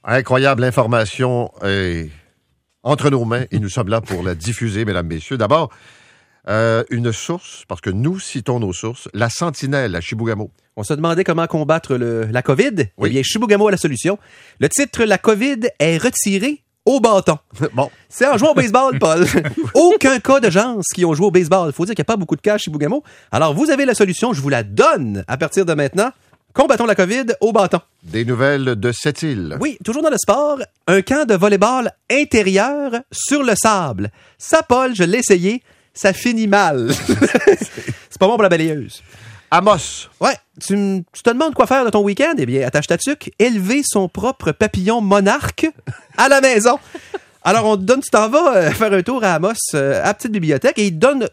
Incroyable information est entre nos mains et nous sommes là pour la diffuser, mesdames, messieurs. D'abord, une source, parce que nous citons nos sources, la Sentinelle à Chibougamau. On se demandait comment combattre la COVID. Oui. Eh bien, Chibougamau a la solution. Le titre « La COVID est retirée au bâton ». Bon. C'est en jouant au baseball, Paul. Aucun cas de gens qui ont joué au baseball. Il faut dire qu'il n'y a pas beaucoup de cas à Chibougamau. Alors, vous avez la solution. Je vous la donne à partir de maintenant. Combattons la COVID au bâton. Des nouvelles de Sept-Îles. Oui, toujours dans le sport, un camp de volleyball intérieur sur le sable. Ça, Paul, je l'ai essayé, ça finit mal. C'est pas bon pour la balayeuse. Amos. Ouais, tu te demandes quoi faire de ton week-end? Eh bien, attache ta tuque, élever son propre papillon monarque à la maison. Alors, on te donne, tu t'en vas faire un tour à Amos, à la petite bibliothèque, et il te donne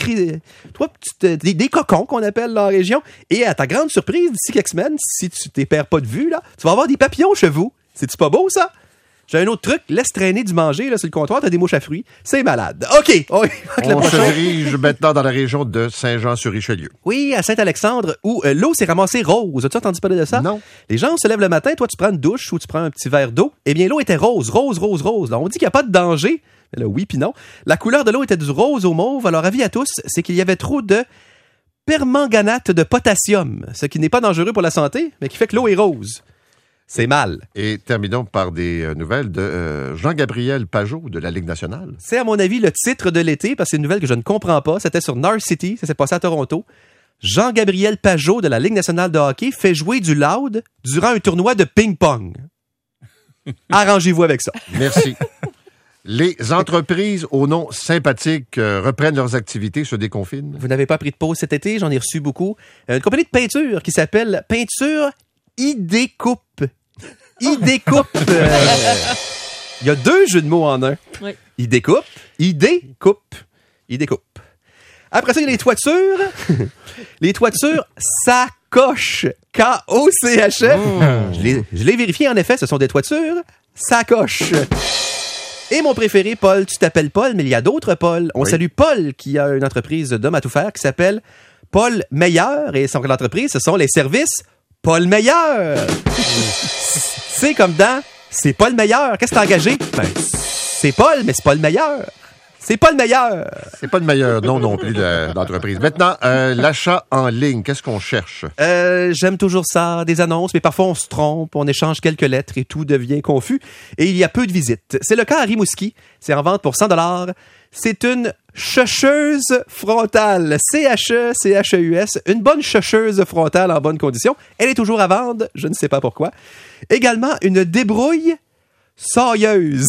des cocons qu'on appelle dans la région. Et à ta grande surprise, d'ici quelques semaines, si tu t'es perds pas de vue, là, tu vas avoir des papillons chez vous. C'est-tu pas beau, ça? J'ai un autre truc, laisse traîner du manger là, sur le comptoir, t'as des mouches à fruits. C'est malade. OK. On se dirige maintenant dans la région de Saint-Jean-sur-Richelieu. Oui, à Saint-Alexandre, où l'eau s'est ramassée rose. As-tu entendu parler de ça? Non. Les gens se lèvent le matin, toi, tu prends une douche ou tu prends un petit verre d'eau. Eh bien, l'eau était rose. Là, on dit qu'il n'y a pas de danger. Mais là, oui puis non. La couleur de l'eau était du rose au mauve. Alors, avis à tous, c'est qu'il y avait trop de permanganate de potassium, ce qui n'est pas dangereux pour la santé, mais qui fait que l'eau est rose. C'est mal. Et terminons par des nouvelles de Jean-Gabriel Pajot de la Ligue nationale. C'est, à mon avis, le titre de l'été, parce que c'est une nouvelle que je ne comprends pas. C'était sur North City, ça s'est passé à Toronto. Jean-Gabriel Pajot de la Ligue nationale de hockey fait jouer du loud durant un tournoi de ping-pong. Arrangez-vous avec ça. Merci. Les entreprises au nom sympathique reprennent leurs activités, se déconfinent. Vous n'avez pas pris de pause cet été, j'en ai reçu beaucoup. Une compagnie de peinture qui s'appelle Peinture ID-Coupe. ID-Coupe. Il y a 2 jeux de mots en un. Oui. ID-Coupe, ID-Coupe, ID-Coupe. Après ça, il y a les toitures. Les toitures Sacoche. K-O-C-H-E. Je l'ai vérifié, en effet, ce sont des toitures Sacoche. Et mon préféré, Paul, tu t'appelles Paul, mais il y a d'autres Paul. On salue Paul, qui a une entreprise d'hommes à tout faire qui s'appelle Paul Meilleur. Et son entreprise, ce sont les services Paul Meilleur. C'est comme dans c'est pas le meilleur. Qu'est-ce que t'as engagé? Ben, c'est Paul, mais c'est pas le meilleur. C'est pas le meilleur. C'est pas le meilleur nom non plus d'entreprise. Maintenant, l'achat en ligne, qu'est-ce qu'on cherche? J'aime toujours ça, des annonces, mais parfois on se trompe, on échange quelques lettres et tout devient confus. Et il y a peu de visites. C'est le cas à Rimouski. C'est en vente pour 100$. C'est une chaucheuse frontale. C-H-E, C-H-E-U-S. Une bonne chaucheuse frontale en bonne condition. Elle est toujours à vendre. Je ne sais pas pourquoi. Également, une débrouille sailleuse.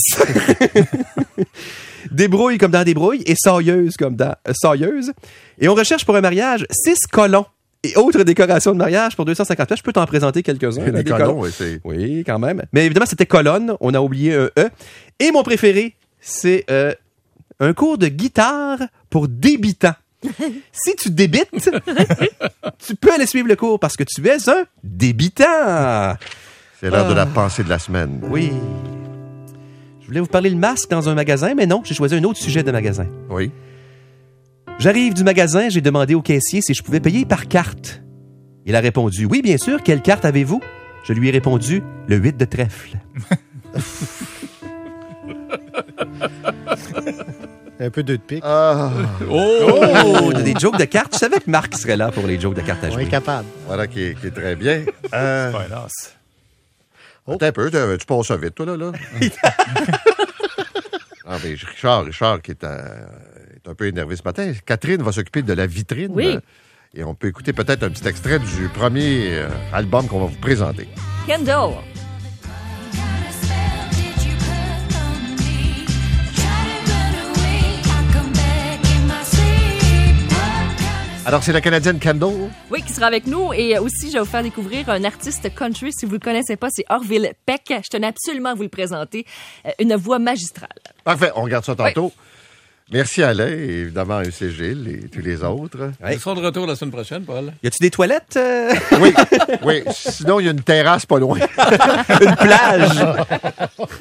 Débrouille comme dans débrouille et sailleuse comme dans sailleuse. Et on recherche pour un mariage 6 colons et autres décorations de mariage pour 250$. Je peux t'en présenter quelques-uns. Des colons, oui, c'est... Oui, quand même. Mais évidemment, c'était colonne. On a oublié un E. Et mon préféré, c'est un cours de guitare pour débutants. Si tu débites, tu peux aller suivre le cours parce que tu es un débutant. C'est l'heure de la pensée de la semaine. Oui. Je voulais vous parler le masque dans un magasin, mais non, j'ai choisi un autre sujet de magasin. Oui. J'arrive du magasin, j'ai demandé au caissier si je pouvais payer par carte. Il a répondu, oui, bien sûr, quelle carte avez-vous? Je lui ai répondu, le 8 de trèfle. Un peu 2 de pique. Oh! Des jokes de cartes. Je savais que Marc serait là pour les jokes de cartes à On jouer. est capable. Voilà qui est très bien. C'est pas un as. Attends un peu, tu passes ça vite, toi, là. Ah, mais Richard qui est un peu énervé ce matin. Catherine va s'occuper de la vitrine. Oui. Et on peut écouter peut-être un petit extrait du premier album qu'on va vous présenter. Kendall. Alors, c'est la Canadienne Kendall. Oui, qui sera avec nous. Et aussi, je vais vous faire découvrir un artiste country. Si vous ne le connaissez pas, c'est Orville Peck. Je tenais absolument à vous le présenter. Une voix magistrale. Parfait, on regarde ça tantôt. Oui. Merci Alain, et évidemment à Gilles et tous les autres. Ils seront de retour la semaine prochaine, Paul. Y a-tu des toilettes? Oui. Sinon, il y a une terrasse pas loin. Une plage?